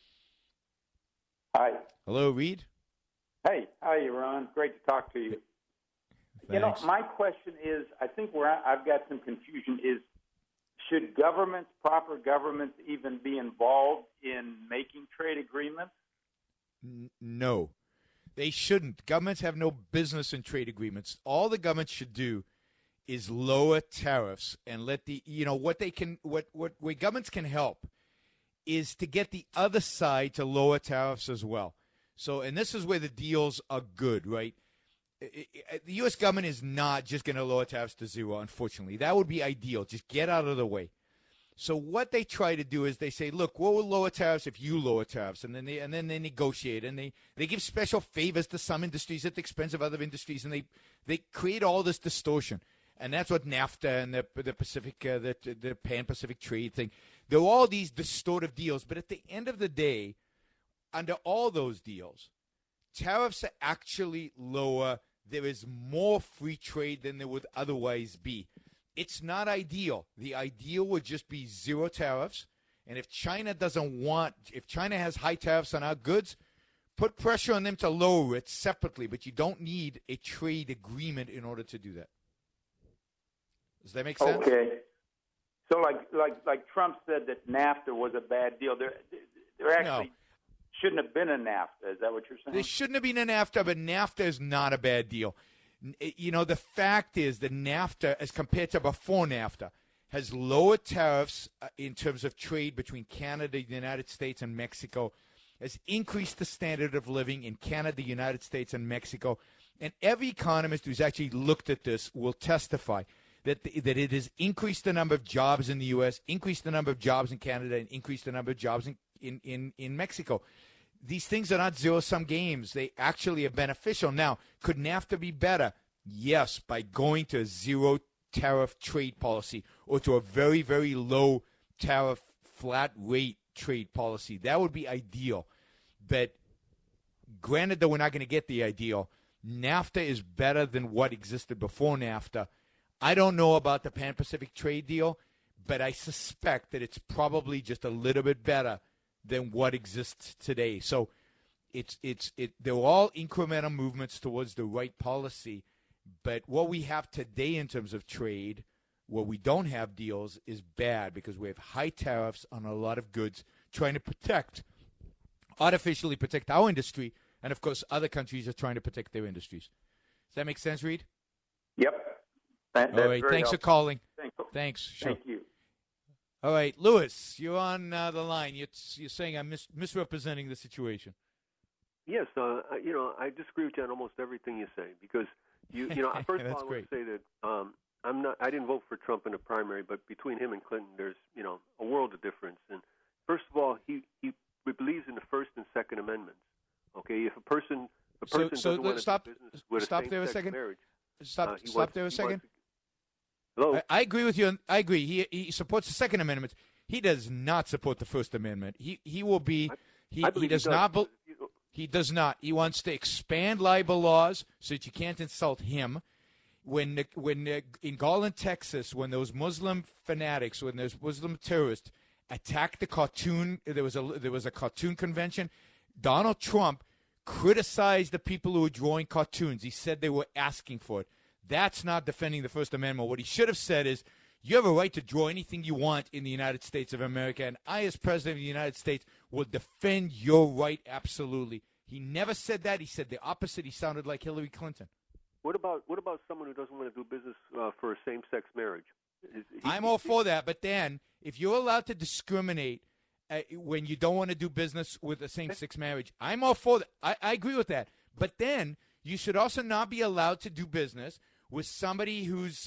S4: Hi.
S3: Hello, Reed.
S4: Hey, how are you, Ron? Great to talk to you.
S3: Thanks.
S4: My question is, I think where I've got some confusion is, should governments, proper governments, even be involved in making trade agreements?
S3: No, they shouldn't. Governments have no business in trade agreements. All the government should do is lower tariffs and let where governments can help is to get the other side to lower tariffs as well. So, and this is where the deals are good, right? The U.S. government is not just going to lower tariffs to zero, unfortunately. That would be ideal. Just get out of the way. So what they try to do is they say, look, we'll lower tariffs if you lower tariffs. And then they negotiate. And they give special favors to some industries at the expense of other industries. And they create all this distortion. And that's what NAFTA and the Pacific, the Pan-Pacific trade thing. There are all these distortive deals. But at the end of the day, under all those deals, tariffs are actually lower. There is more free trade than there would otherwise be. It's not ideal. The ideal would just be zero tariffs. And if China if China has high tariffs on our goods, put pressure on them to lower it separately. But you don't need a trade agreement in order to do that. Does that make sense?
S4: Okay. So like Trump said that NAFTA was a bad deal. There actually shouldn't have been a NAFTA. Is that what you're saying?
S3: There shouldn't have been a NAFTA, but NAFTA is not a bad deal. The fact is that NAFTA, as compared to before NAFTA, has lower tariffs in terms of trade between Canada, the United States, and Mexico, has increased the standard of living in Canada, the United States, and Mexico. And every economist who's actually looked at this will testify that it has increased the number of jobs in the U.S., increased the number of jobs in Canada, and increased the number of jobs in Mexico. These things are not zero-sum games. They actually are beneficial. Now, could NAFTA be better? Yes, by going to a zero-tariff trade policy or to a very, very low-tariff, flat-rate trade policy. That would be ideal. But granted that we're not going to get the ideal, NAFTA is better than what existed before NAFTA. I don't know about the Pan-Pacific trade deal, but I suspect that it's probably just a little bit better than what exists today. So they're all incremental movements towards the right policy. But what we have today in terms of trade, where we don't have deals, is bad because we have high tariffs on a lot of goods trying to artificially protect our industry. And, of course, other countries are trying to protect their industries. Does that make sense, Reed?
S4: Yep.
S3: All right. Thanks for calling.
S4: Thanks.
S3: Sure.
S4: Thank you.
S3: All right, Lewis, you're on the line. You're saying I'm misrepresenting the situation.
S7: Yes, I disagree with you on almost everything you say because first of all, I want to say that I didn't vote for Trump in the primary, but between him and Clinton, there's a world of difference. And first of all, he believes in the First and Second Amendments. Okay, if a person doesn't want to do business with a same-sex marriage,
S3: stop there a second.
S7: Hello?
S3: I agree with you. I agree. He supports the Second Amendment. He does not support the First Amendment. He will be. He does not. He does not. He wants to expand libel laws so that you can't insult him. When in Garland, Texas, when those Muslim fanatics, when those Muslim terrorists attacked the cartoon, there was a cartoon convention. Donald Trump criticized the people who were drawing cartoons. He said they were asking for it. That's not defending the First Amendment. What he should have said is, you have a right to draw anything you want in the United States of America, and I, as President of the United States, will defend your right absolutely. He never said that. He said the opposite. He sounded like Hillary Clinton.
S7: What about someone who doesn't want to do business for a same-sex marriage?
S3: I'm all for that, but then if you're allowed to discriminate when you don't want to do business with a same-sex marriage, I'm all for that. I agree with that. But then you should also not be allowed to do business with somebody whose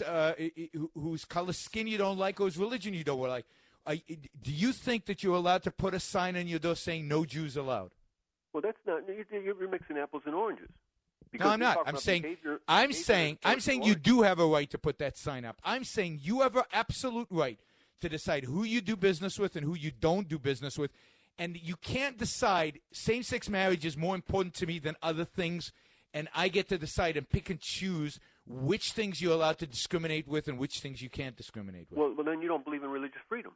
S3: color skin you don't like or whose religion you don't like. Do you think that you're allowed to put a sign on your door saying no Jews allowed?
S7: Well, that's not. You're mixing apples and oranges.
S3: No, I'm not. I'm saying you do have a right to put that sign up. I'm saying you have an absolute right to decide who you do business with and who you don't do business with. And you can't decide same-sex marriage is more important to me than other things, and I get to decide and pick and choose which things you're allowed to discriminate with and which things you can't discriminate with.
S7: Well, then you don't believe in religious freedom.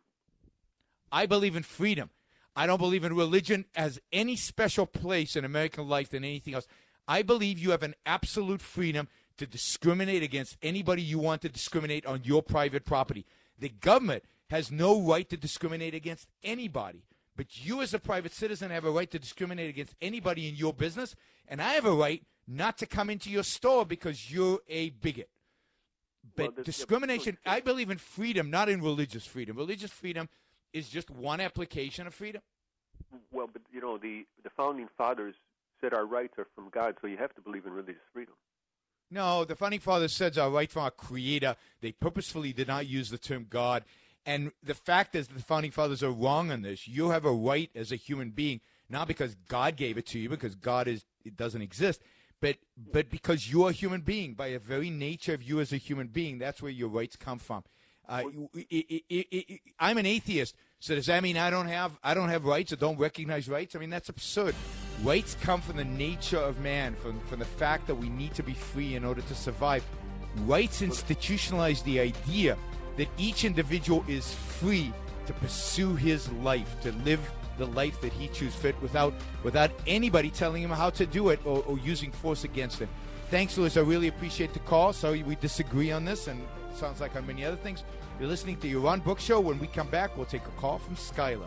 S3: I believe in freedom. I don't believe in religion as any special place in American life than anything else. I believe you have an absolute freedom to discriminate against anybody you want to discriminate on your private property. The government has no right to discriminate against anybody. But you as a private citizen have a right to discriminate against anybody in your business, and I have a right not to come into your store because you're a bigot. But discrimination, I believe in freedom, not in religious freedom. Religious freedom is just one application of freedom.
S7: Well, but, the Founding Fathers said our rights are from God, so you have to believe in religious freedom.
S3: No, the Founding Fathers said our right from our Creator. They purposefully did not use the term God. And the fact is the Founding Fathers are wrong on this. You have a right as a human being, not because God gave it to you, because it doesn't exist, but because you're a human being. By the very nature of you as a human being, that's where your rights come from. I'm an atheist, so does that mean I don't have rights or don't recognize rights? I mean, that's absurd. Rights come from the nature of man, from the fact that we need to be free in order to survive. Rights institutionalize the idea that each individual is free to pursue his life, to live the life that he chooses fit without anybody telling him how to do it or using force against him. Thanks, Louis. I really appreciate the call. Sorry we disagree on this, and it sounds like on many other things. You're listening to Your Ron Book Show. When we come back, we'll take a call from Skylar.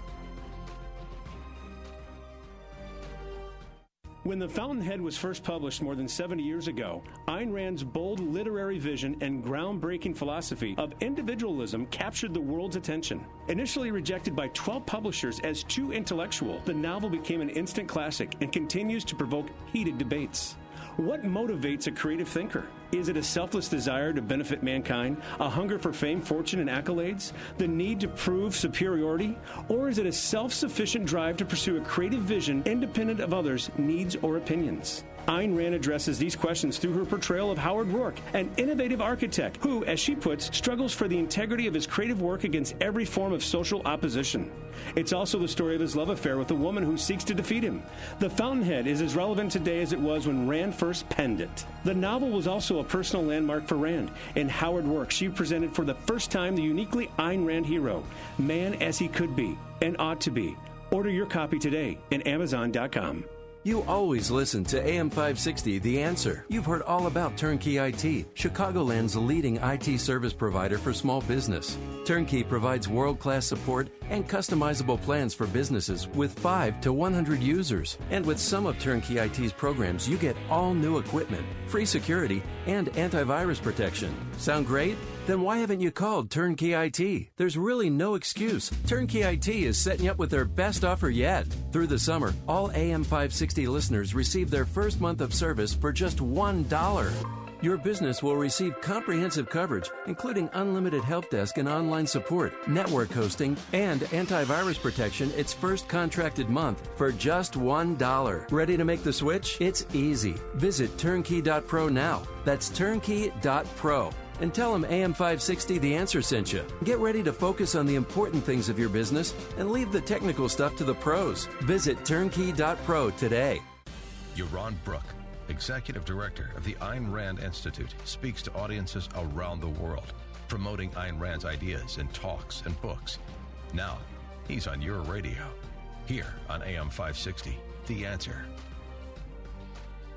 S17: When The Fountainhead was first published more than 70 years ago, Ayn Rand's bold literary vision and groundbreaking philosophy of individualism captured the world's attention. Initially rejected by 12 publishers as too intellectual, the novel became an instant classic and continues to provoke heated debates. What motivates a creative thinker? Is it a selfless desire to benefit mankind, a hunger for fame, fortune, and accolades, the need to prove superiority? Or is it a self-sufficient drive to pursue a creative vision independent of others' needs or opinions? Ayn Rand addresses these questions through her portrayal of Howard Rourke, an innovative architect who, as she puts, struggles for the integrity of his creative work against every form of social opposition. It's also the story of his love affair with a woman who seeks to defeat him. The Fountainhead is as relevant today as it was when Rand first penned it. The novel was also a personal landmark for Rand. In Howard Rourke, she presented for the first time the uniquely Ayn Rand hero, man as he could be and ought to be. Order your copy today at Amazon.com.
S8: You always listen to AM 560, The Answer. You've heard all about Turnkey IT, Chicagoland's leading IT service provider for small business. Turnkey provides world-class support and customizable plans for businesses with 5 to 100 users. And with some of Turnkey IT's programs, you get all new equipment, free security, and antivirus protection. Sound great? Then why haven't you called Turnkey IT? There's really no excuse. Turnkey IT is setting you up with their best offer yet. Through the summer, all AM 560 listeners receive their first month of service for just $1. Your business will receive comprehensive coverage, including unlimited help desk and online support, network hosting, and antivirus protection its first contracted month for just $1. Ready to make the switch? It's easy. Visit turnkey.pro now. That's turnkey.pro. And tell them AM 560 The Answer sent you. Get ready to focus on the important things of your business and leave the technical stuff to the pros. Visit turnkey.pro today.
S2: Yaron Brook, Executive Director of the Ayn Rand Institute, speaks to audiences around the world, promoting Ayn Rand's ideas in talks and books. Now, he's on your radio, here on AM 560, The Answer.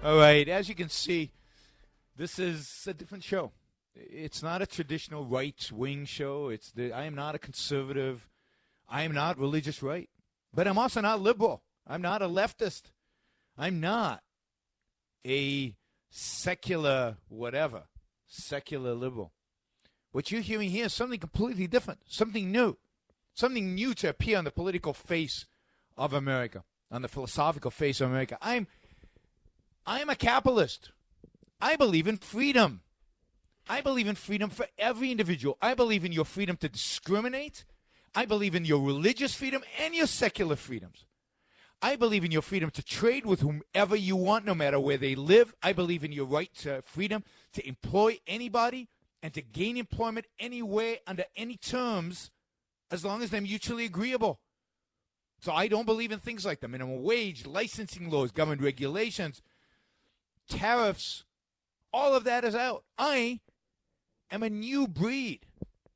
S3: All right, as you can see, this is a different show. It's not a traditional right-wing show. I am not a conservative. I am not religious right. But I'm also not liberal. I'm not a leftist. I'm not a secular whatever, secular liberal. What you're hearing here is something completely different, something new to appear on the political face of America, on the philosophical face of America. I'm a capitalist. I believe in freedom. I believe in freedom for every individual. I believe in your freedom to discriminate. I believe in your religious freedom and your secular freedoms. I believe in your freedom to trade with whomever you want, no matter where they live. I believe in your right to freedom to employ anybody and to gain employment anywhere under any terms as long as they're mutually agreeable. So I don't believe in things like the minimum wage, licensing laws, government regulations, tariffs. All of that is out. I am a new breed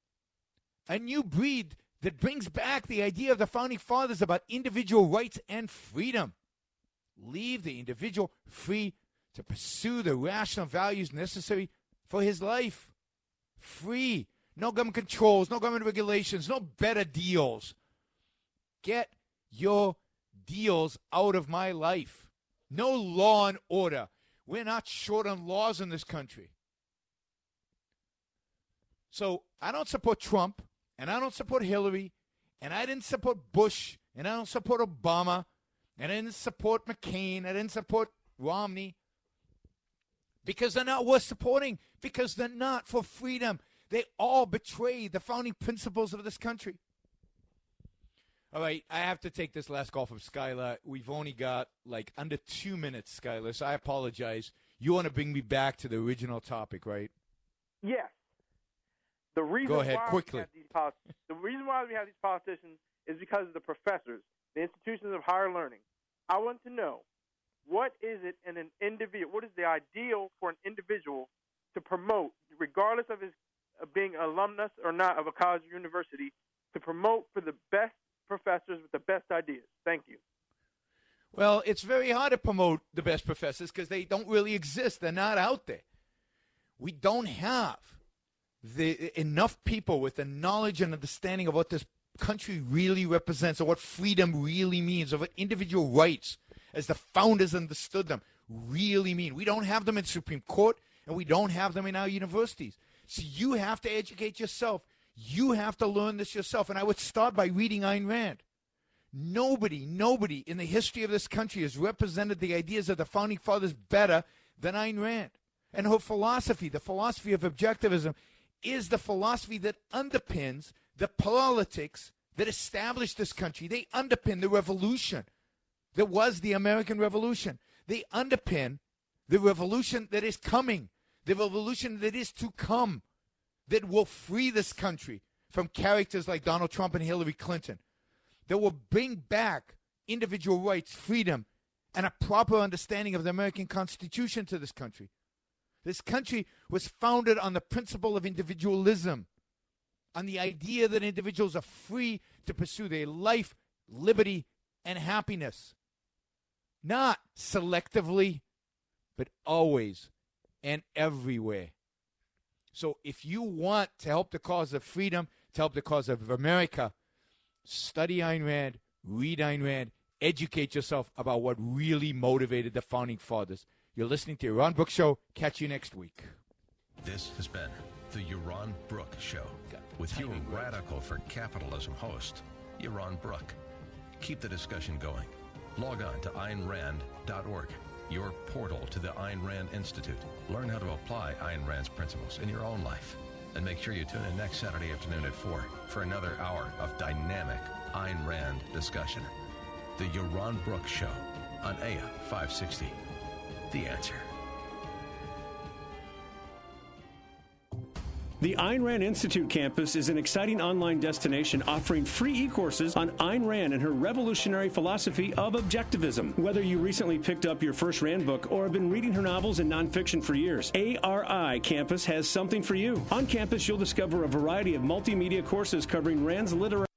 S3: that brings back the idea of the Founding Fathers about individual rights and freedom. Leave the individual free to pursue the rational values necessary for his life. Free. No government controls, no government regulations, no better deals. Get your deals out of my life. No law and order. We're not short on laws in this country. So I don't support Trump, and I don't support Hillary, and I didn't support Bush, and I don't support Obama, and I didn't support McCain, I didn't support Romney, because they're not worth supporting, because they're not for freedom. They all betray the founding principles of this country. All right, I have to take this last call from Skylar. We've only got like under 2 minutes, Skylar, so I apologize. You want to bring me back to the original topic, right?
S10: Yes. The reason
S3: Go ahead,
S10: why
S3: quickly.
S10: The reason why we have these politicians is because of the professors, the institutions of higher learning. I want to know, what is it in an individual, what is the ideal for an individual to promote, regardless of his being an alumnus or not of a college or university, to promote for the best professors with the best ideas? Thank you.
S3: Well, it's very hard to promote the best professors because they don't really exist. They're not out there. We don't have enough people with the knowledge and understanding of what this country really represents, or what freedom really means, or what individual rights, as the founders understood them, really mean. We don't have them in Supreme Court, and we don't have them in our universities. So you have to educate yourself. You have to learn this yourself. And I would start by reading Ayn Rand. Nobody in the history of this country has represented the ideas of the Founding Fathers better than Ayn Rand. And her philosophy, the philosophy of objectivism, is the philosophy that underpins the politics that established this country. They underpin the revolution that was the American Revolution. They underpin the revolution that is coming, the revolution that is to come, that will free this country from characters like Donald Trump and Hillary Clinton, that will bring back individual rights, freedom, and a proper understanding of the American Constitution to this country. This country was founded on the principle of individualism, on the idea that individuals are free to pursue their life, liberty, and happiness. Not selectively, but always and everywhere. So if you want to help the cause of freedom, to help the cause of America, study Ayn Rand, read Ayn Rand, educate yourself about what really motivated the Founding Fathers. You're listening to Yaron Brook Show. Catch you next week.
S2: This has been the Yaron Brook Show with your radical for capitalism host, Yaron Brook. Keep the discussion going. Log on to AynRand.org, your portal to the Ayn Rand Institute. Learn how to apply Ayn Rand's principles in your own life. And make sure you tune in next Saturday afternoon at 4 for another hour of dynamic Ayn Rand discussion. The Yaron Brook Show on AM 560. The Answer.
S17: The Ayn Rand Institute campus is an exciting online destination offering free e-courses on Ayn Rand and her revolutionary philosophy of objectivism. Whether you recently picked up your first Rand book or have been reading her novels and nonfiction for years, ARI campus has something for you. On campus, you'll discover a variety of multimedia courses covering Rand's literary